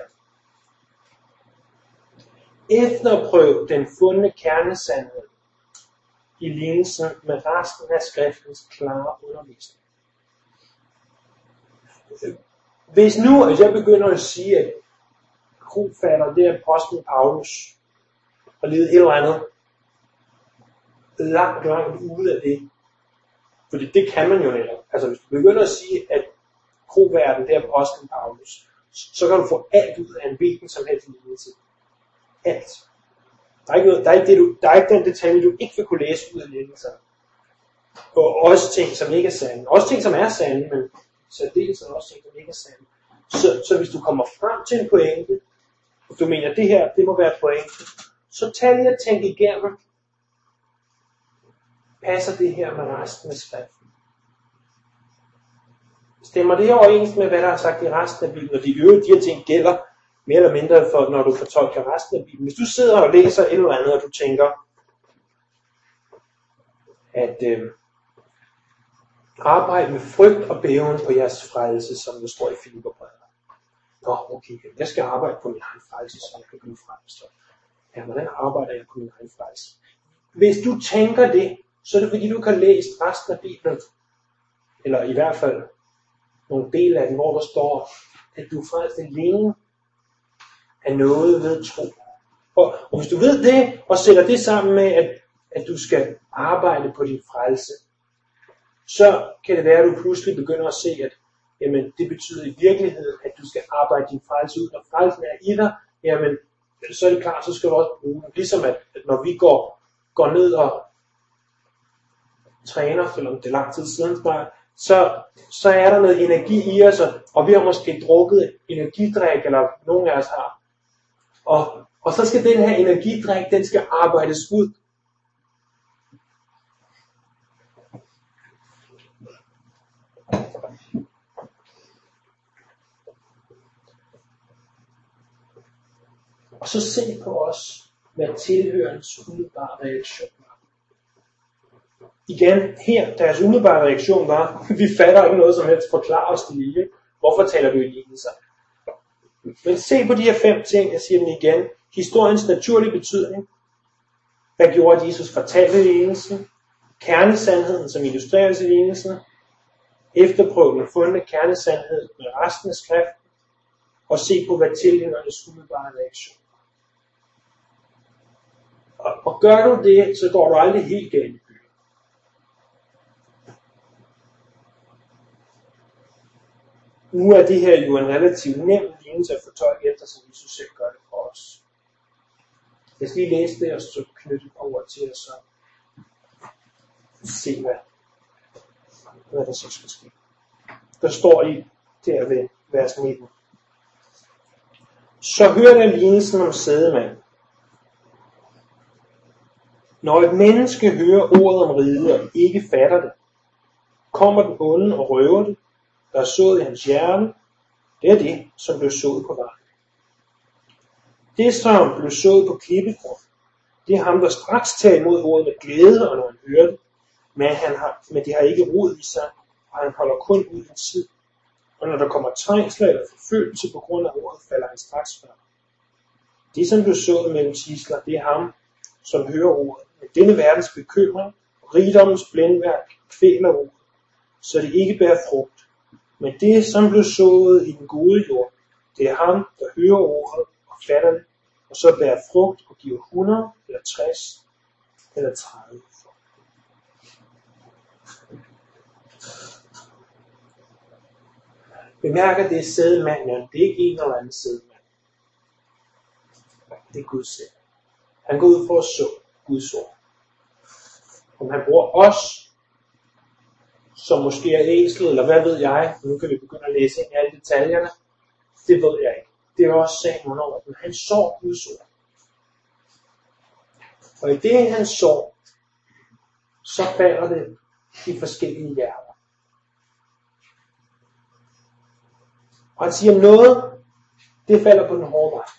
Efterprøv den fundne kernesandhed i lignelsen med resten af skriftens klare undervisning. Hvis jeg begynder at sige, at krofatter, det er apostlen Paulus, og levet et eller andet langt ude af det, fordi det kan man jo netop. Altså hvis du begynder at sige, at kroverden, det er apostlen Paulus, så kan du få alt ud af en hvilken som helst lignelse. Alt. Der er ikke den detalje, du ikke vil kunne læse ud af lignelser. Og også ting, som ikke er sande. Også ting, som er sande, men særdeles også ting, som ikke er sande. Så hvis du kommer frem til en pointe, og du mener, at det her, det må være pointe, så tag lige at tænke igennem, passer det her med resten af skriften? Stemmer det overens med, hvad der er sagt i resten af Bibelen? Og de her ting gælder mere eller mindre, for, når du fortolker resten af Bibelen. Hvis du sidder og læser et eller andet, og du tænker, at arbejde med frygt og bæven på jeres frelse, som der står i Filipperbrevet. Nå, okay, jeg skal arbejde på min egen frelse, så jeg kan blive frelst. Ja, hvordan arbejder jeg på min egen frelse? Hvis du tænker det, så er det fordi, du kan læse resten af Bibelen, eller i hvert fald nogle del af den, hvor der står, at du er frelst alene af noget ved tro. Og hvis du ved det, og sætter det sammen med, at du skal arbejde på din frelse, så kan det være, at du pludselig begynder at se, at jamen, det betyder i virkeligheden, at du skal arbejde din frelse ud. Når frelsen er i dig, jamen, så er det klart, så skal du også bruge den. Ligesom at når vi går ned og træner, selvom det er lang tid siden snart, så er der noget energi i os, og vi har måske drukket energidrik, eller nogen af os har. Og så skal den her energidrik, den skal arbejdes ud. Og så se på os, hvad tilhørens umiddelbare reaktion var. Igen, her, deres umiddelbare reaktion var, vi fatter ikke noget som helst, forklar os det lige. Hvorfor taler du i lignelser? Men se på de her 5 ting, jeg siger dem igen. Historiens naturlige betydning. Hvad gjorde Jesus fortalte i lignelsen? Kernesandheden, som illustreres i lignelsen. Efterprøv den fundne kernesandhed med resten af skriften. Og se på, hvad tilhørernes umiddelbare reaktion. Og gør du det, så går du aldrig helt galt i byen. Nu er det her jo en relativt nem lignelse at fortolke efter, som Jesus selv gør det for os. Jeg skal lige læse det, og så knytte et par ord til, og så se, hvad der så skal ske. Der står i der ved vers 19. Så hør den lignelsen om sædemanden. Når et menneske hører ordet om riget og ikke fatter det, kommer den onde og røver det, der er sået i hans hjerte. Det er det, som blev sået på vejen. Det, som blev sået på klippegrund, det er ham, der straks tager imod ordet med glæde, og når han hører det, men det har ikke rod i sig, og han holder kun ud en tid. Og når der kommer trængsler eller forfølgelse på grund af ordet, falder han straks fra. Det, som blev sået mellem tidsler, det er ham, som hører ordet. Men denne verdens bekymring, rigdommens blændværk, kvæler ordet, så det ikke bærer frugt. Men det, som blev sået i den gode jord, det er ham, der hører ordet og fatter det, og så bærer frugt og giver 100 eller 60 eller 30 frugt. Bemærk, at det er sædemanden, det er ikke en eller anden sædemand. Det er Gud selv. Han går ud for at så Guds ord. Om han bruger os, som måske er æslet, eller hvad ved jeg, nu kan vi begynde at læse ind i alle detaljerne, det ved jeg ikke. Det er også sagen hvornår, men han så Guds ord. Og i det han så, så falder det i forskellige hjerter. Og han siger noget, det falder på den hårde vej.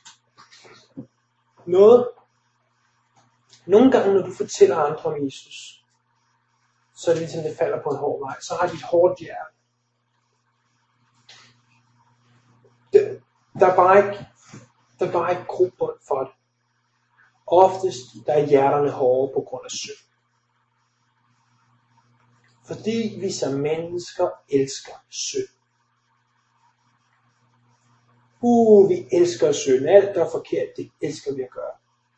Nogle gange, når du fortæller andre om Jesus, så er det ligesom, det falder på en hård vej. Så har de et hårdt hjerte. Der er bare ikke grobund for det. Oftest der er hjerterne hårde på grund af synd. Fordi vi som mennesker elsker synd. Vi elsker synd. Alt der er forkert, det elsker vi at gøre.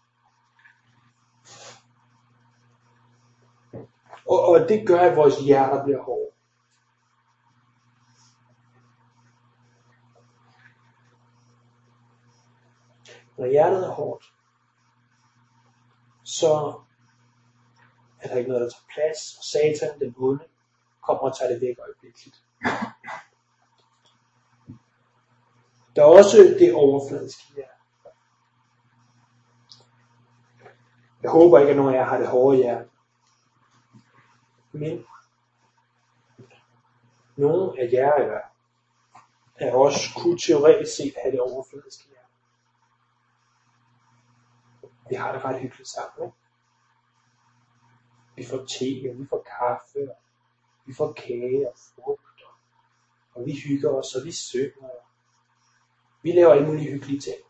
Og det gør, at vores hjerter bliver hårde. Når hjertet er hårdt, så er der ikke noget, der tager plads, og Satan, den onde, kommer og tager det væk øjeblikkeligt. Der er også det overfladiske hjerte. Jeg håber ikke, at nogen af jer har det hårde hjerte. Men nogle af jer er også kunne teoretisk set have det overfladiske hjerte. Vi har det ret hyggeligt sammen, ikke? Vi får te, og vi får kaffe, og vi får kage og frugt, og vi hygger os, og vi synger, og vi laver alle mulige hyggelige ting.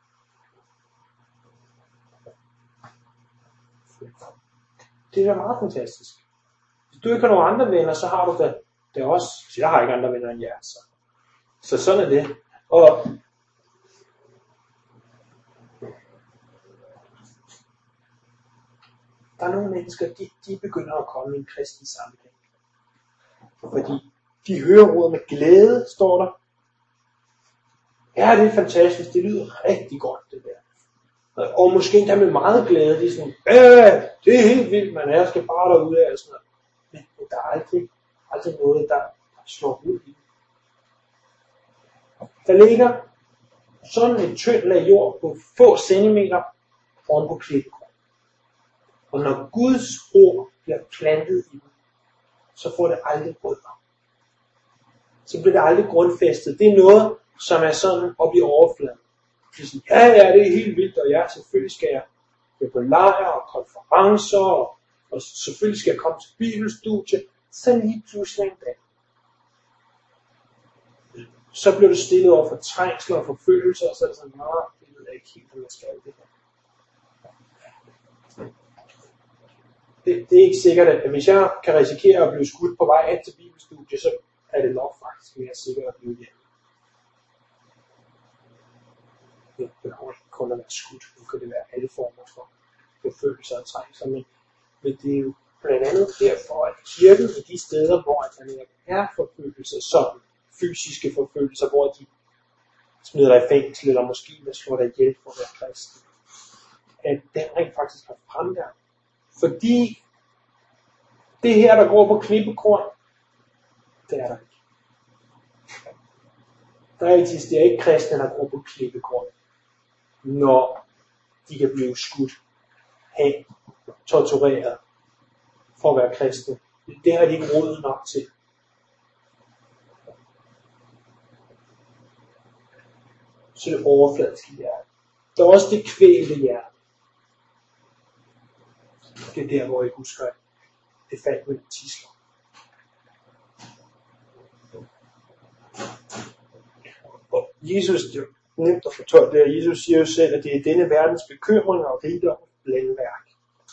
Det er da meget fantastisk. Hvis du ikke har nogen andre venner, så har du det også. Så jeg har ikke andre venner end jer. Så sådan er det. Og der er nogle mennesker, de begynder at komme i en kristen sammenhæng. Fordi de hører ordet med glæde, står der. Ja, det er fantastisk. Det lyder rigtig godt, det der. Og måske endda med meget glæde. De er sådan, det er helt vildt, man er. Jeg skal bare derude af og sådan noget. Men der er aldrig noget, der slår ud i. Der ligger sådan et tyndt lag jord på få centimeter oven på klippegrund. Og når Guds ord bliver plantet i dem, så får det aldrig rødder. Så bliver det aldrig grundfæstet. Det er noget, som er sådan op i overfladen. Det er sådan, ja, det er helt vildt, og ja, selvfølgelig skal jeg på lejr og konferencer, og selvfølgelig skal jeg komme til bibelstudie. Så lige pludselig en dag, så bliver du stillet over for trængsler og forfølgelser, og så er det sådan, jeg ved ikke helt, om jeg skal det her. Det er ikke sikkert, at hvis jeg kan risikere at blive skudt på vej hen til bibelstudie, så er det nok faktisk mere sikkert at blive hjemme. Det behøver ikke kun at være skudt. Nu kan det være alle former for forfølgelser og trængsler, men det er jo blandt andet derfor, at kirken i de steder, hvor der er forfølgelser, som fysiske forfølgelser, hvor de smider dig i fængsel, eller måske vil slå dig ihjel for at være kristen, at den rent faktisk har fremgang. Fordi det her, der går på klippekorn, det er der ikke. Der eksisterer ikke kristne, der går på klippekorn, når de kan blive skudt, hen, tortureret for at være kristne. Det har de ikke råd nok til. Så det overfladiske hjerte. Der er også det kvælte hjerte. Det er der, hvor jeg husker, at det faldt med tidsler. Og Jesus, det er nemt at fortolke det, Jesus siger jo selv, at det er denne verdens bekymring og rigdom blændværk.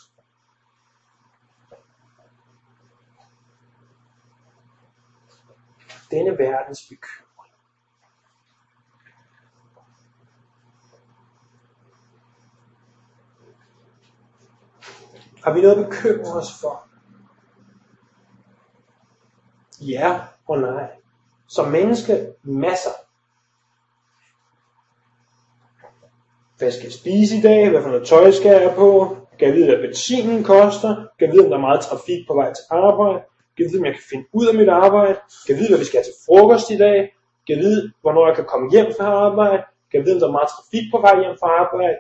Denne verdens bekymring. Har vi noget at bekymre os for? Ja og nej. Som menneske, masser. Hvad skal jeg spise i dag? Hvad for noget tøj skal jeg på? Kan jeg vide, hvad benzinen koster? Kan jeg vide, om der er meget trafik på vej til arbejde? Kan jeg vide, om jeg kan finde ud af mit arbejde? Kan jeg vide, hvad vi skal have til frokost i dag? Kan jeg vide, hvornår jeg kan komme hjem fra arbejde? Kan jeg vide, om der er meget trafik på vej hjem fra arbejde?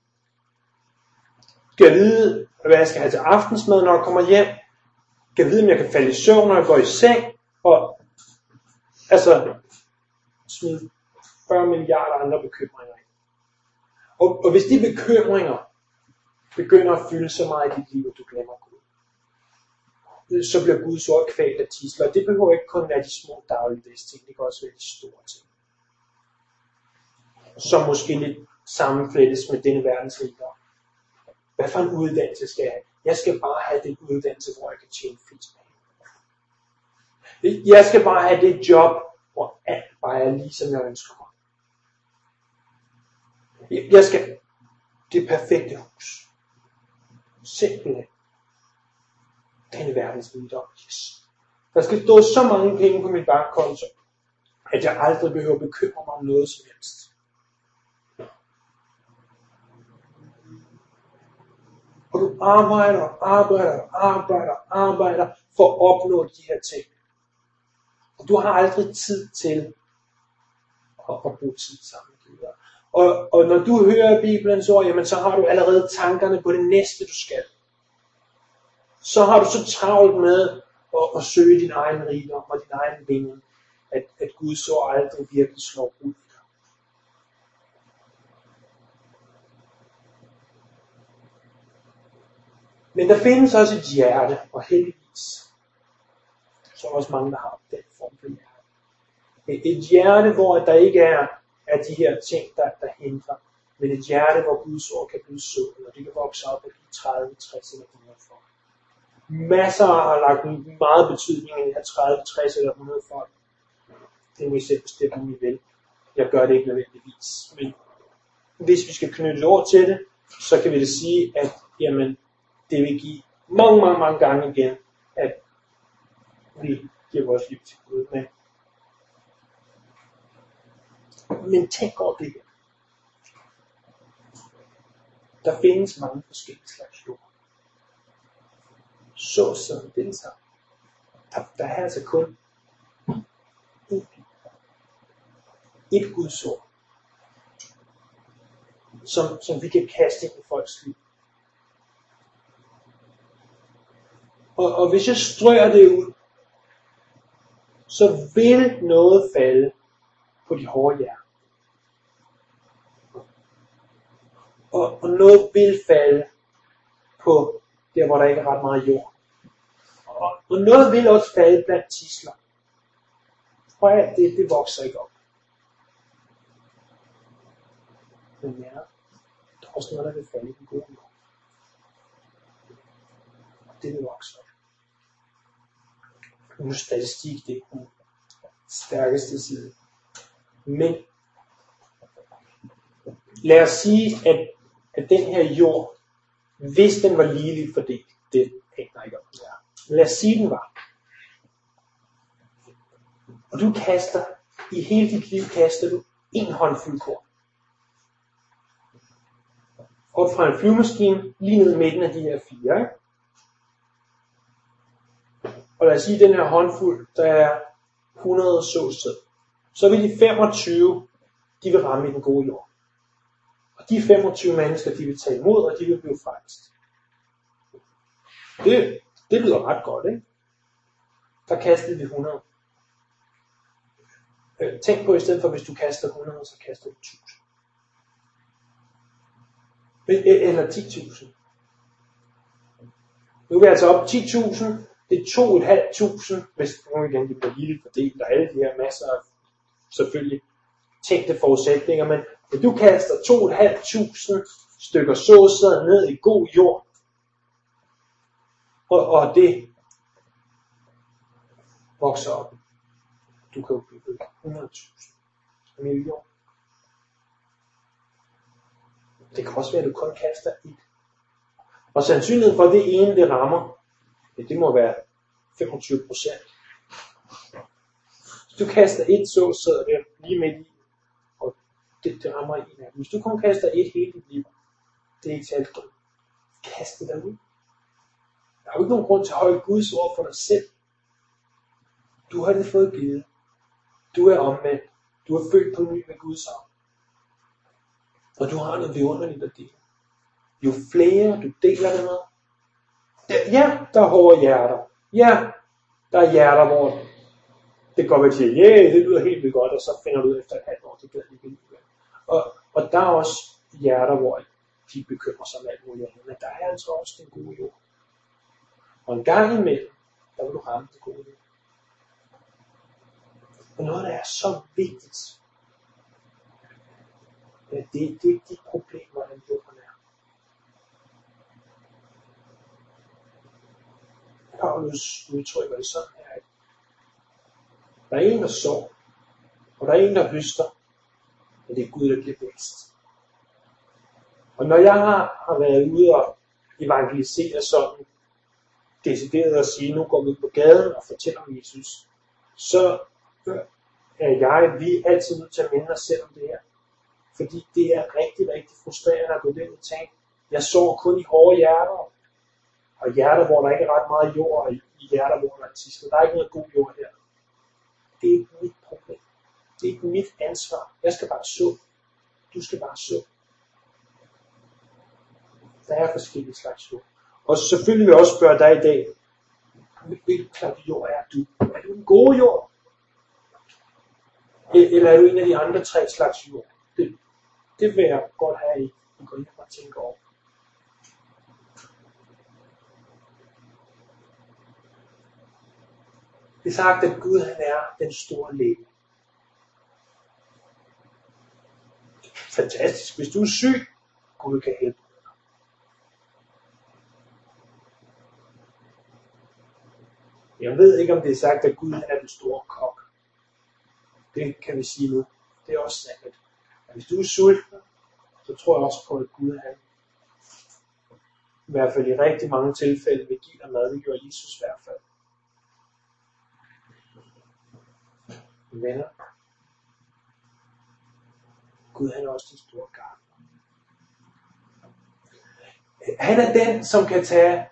Kan jeg vide, hvad jeg skal have til aftensmad, når jeg kommer hjem? Kan jeg vide, om jeg kan falde i søvn, når jeg går i seng? Og altså, smide 40 milliarder andre bekymringer ind. Og hvis de bekymringer begynder at fylde så meget i dit liv, at du glemmer Gud, så bliver Guds ord kvalt af tidsler. Det behøver ikke kun være de små dagligdags ting, det kan også være de store ting. Som måske lidt sammenflettes med denne verdens rigdom. Hvad for en uddannelse skal jeg have? Jeg skal bare have den uddannelse, hvor jeg kan tjene flest penge. Jeg skal bare have det job, hvor alt bare er lige som jeg ønsker mig. Jeg skal det perfekte hus. Simpelthen. Den verdens rigdom. Yes. Der skal stå så mange penge på min bankkonto, at jeg aldrig behøver bekymre mig om noget som helst. Og du arbejder for at opnå de her ting. Og du har aldrig tid til at bruge tid sammen med Gud. Og når du hører Bibelens ord, jamen så har du allerede tankerne på det næste, du skal. Så har du så travlt med at søge din egen rigdom og din egen vinding, at Guds ord aldrig virkelig slår ud. Men der findes også et hjerte, og heldigvis, så er også mange, der har den form for hjerte. Et hjerte, hvor der ikke er de her ting, der hindrer, men et hjerte, hvor Guds ord kan blive sået, og det kan vokse op og blive 30, 60 eller 100 folk. Masser har lagt meget betydning i de her 30, 60 eller 100 folk. Det må I selv bestemme, om I vil. Jeg gør det ikke nødvendigvis. Men hvis vi skal knytte et ord til det, så kan vi da sige, at jamen, det vil give mange gange igen, at vi giver vores liv til Gud. Men tænk over det her. Der findes mange forskellige slags jord. Sådan, det er det samme. Der er altså kun et Guds ord, som vi kan kaste ind i folks liv. Og hvis jeg strøger det ud, så vil noget falde på de hårde hjerter. Og noget vil falde på der, hvor der ikke er ret meget jord. Og noget vil også falde blandt tidsler. Og alt det vokser ikke op. Men ja, der er også noget, der vil falde i den gode jord. Og det vil vokse op. Nu er statistik det den stærkeste side. Men lad os sige, at den her jord, hvis den var ligeligt fordelt, det aner ikke om det er. Lad os sige, den var. Og du kaster, i hele dit liv kaster du en håndfuld korn. Op fra en flyvemaskine, lige ned i midten af de her 4. Ikke? Og lad os sige, at den her håndfuld, der er 100 såsæd. Så vil de 25, de vil ramme i den gode jord. Og de 25 mennesker, de vil tage imod, og de vil blive frelst. Det lyder ret godt, ikke? Der kastede vi 100. Tænk på, i stedet for, hvis du kaster 100, så kaster du 1000. Eller 10.000. Nu er vi altså op 10.000. Det er 2.500, hvis nu igen det bliver lige fordelt, og alle de her masser af selvfølgelig tænkte forudsætninger, men hvis du kaster 2.500 stykker såsæd ned i god jord, og det vokser op, du kan jo blive 100.000 millioner. Det kan også være, at du kun kaster et. Og sandsynligheden for, at det ene det rammer, det må være 25%. Hvis du kaster et såsæd der lige midt i, og det rammer en af dem. Hvis du kun kaster et hele dit liv, det er ikke særlig godt. Kast det derud. Der er jo ikke nogen grund til at holde Guds ord for dig selv. Du har det fået givet. Du er omvendt. Du er født på ny med Guds ånd. Og du har noget vidunderligt at dele. Jo flere du deler det med, ja, der er hårde hjerter. Ja, der er hjerter, hvor Det kan godt være, at de siger, det lyder helt vildt godt, og så finder du ud efter et halvt år, det gad de ikke. Og der er også hjerter, hvor de bekymrer sig om alt muligt andet, men der er altså også den gode jord. Og en gang imellem, der vil du ramme det gode jord. Og noget, der er så vigtigt, det er ikke de problemer, der jorden er. Paulus udtrykker det sådan her, at der er en, der sår, og der er en, der høster, og det er Gud, der giver vækst. Og når jeg har været ude og evangelisere sådan, decideret at sige, nu går vi ud på gaden og fortæller om Jesus, så er vi altid nødt til at minde os selv om det her. Fordi det er rigtig, rigtig frustrerende at gå den og tænke, jeg sår kun i hårde hjerter, og hjerter, hvor der ikke er ret meget jord, og i hjerter, hvor der er tidsler. Der er ikke noget god jord her. Det er ikke mit problem. Det er ikke mit ansvar. Jeg skal bare så. Du skal bare så. Der er forskellige slags jord. Og selvfølgelig vil jeg også spørge dig i dag, hvilken slags jord er du? Er du en god jord? Eller er du en af de andre 3 slags jord? Det vil jeg godt have, I går hjem og tænker over. Det er sagt, at Gud han er den store læge. Fantastisk. Hvis du er syg, Gud kan hjælpe dig. Jeg ved ikke, om det er sagt, at Gud er den store kok. Det kan vi sige nu. Det er også sandt. Hvis du er sulten, så tror jeg også på, at Gud han i hvert fald i rigtig mange tilfælde vil give dig mad. Det gjorde Jesus i hvert fald. Venner. Gud han er også den store gartner. Han er den, som kan tage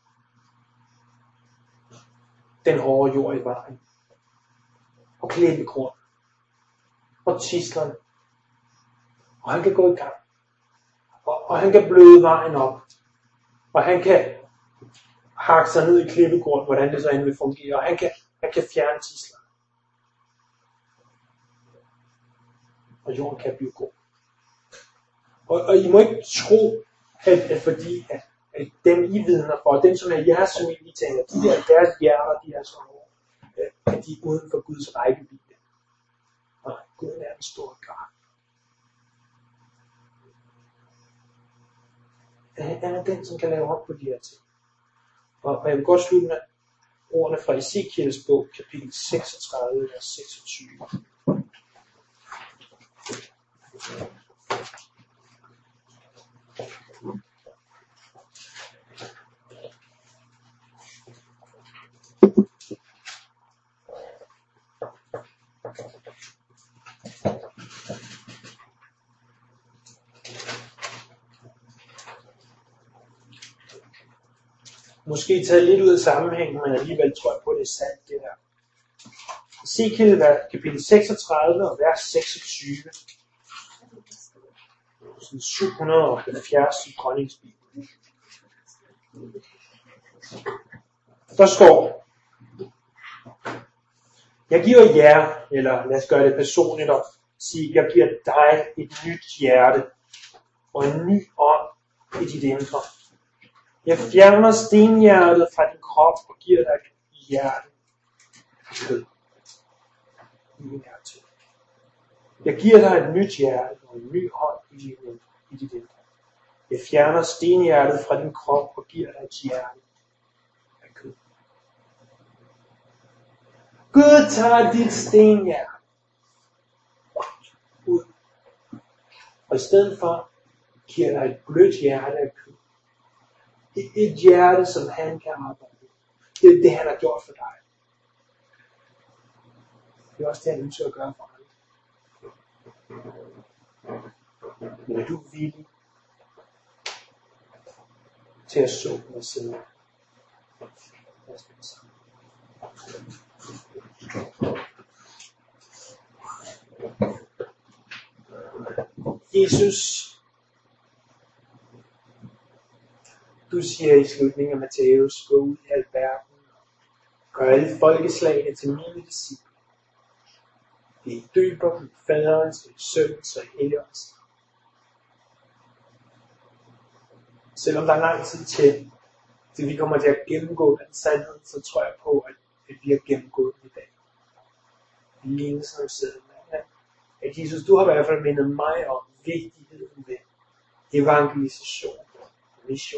den hårde jord i vejen. Og klippekorn. Og tislerne. Og han kan gå i gang. Og han kan bløde vejen op. Og han kan hakke sig ned i klippekorn, hvordan det så end vil fungere. Og han kan fjerne tislerne. Og jorden kan blive god. Og I må ikke tro, at fordi at dem I vidner for, dem som er jeres familie, tænker, de der deres hjerter, de er sådan over, at de er uden for Guds rækkevidde. Og Gud er en stor gartner. Han er den, som kan lave op på de her ting. Og jeg vil godt slutte med ordene fra Ezekiels bog, kapitel 36, vers 26. Måske taget lidt ud af sammenhængen, men alligevel tror jeg på, at det er sandt, det her. Ezekiel kapitel 36 og vers 26. Sådan 770 i Grønningsbibelen. Der står, jeg giver jer, eller lad os gøre det personligt og sige, jeg giver dig et nyt hjerte og en ny ånd i dit indre. Jeg fjerner stenhjertet fra din krop og giver dig et hjerte af kød. Jeg giver dig et nyt hjerte og en ny hånd i dit indre. Jeg fjerner stenhjertet fra din krop og giver dig et hjerte af kød. Gud tager dit stenhjerte ud, og i stedet for giver dig et blødt hjerte af kød. Et hjerte, som han kan arbejde. Det er det, han har gjort for dig. Det er også det, han ønsker at gøre for dig. Men er du villig til at så med siden? Lad os bede sammen. Jesus, du siger i slutningen af Matthæus, gå ud i al verden, gør alle folkeslagene til mine disciple. Vi døber i faderens, i søns og i Helligåndens. Selvom der er lang tid til vi kommer til at gennemgå den sandhed, så tror jeg på, at vi har gennemgået den i dag. Vi er eneste, der sidder med. At Jesus, du har i hvert fald mindet mig om vigtigheden ved evangelisation og mission.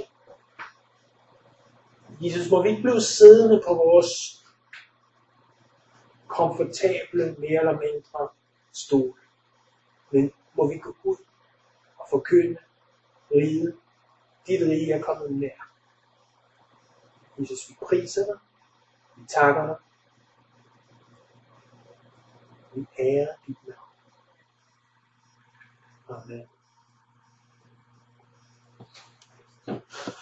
Jesus, må vi ikke blive siddende på vores komfortable, mere eller mindre stol, men må vi gå ud og forkynde riget. Dit rige er kommet nær. Jesus, vi priser dig, vi takker dig, vi ærer dit navn. Amen.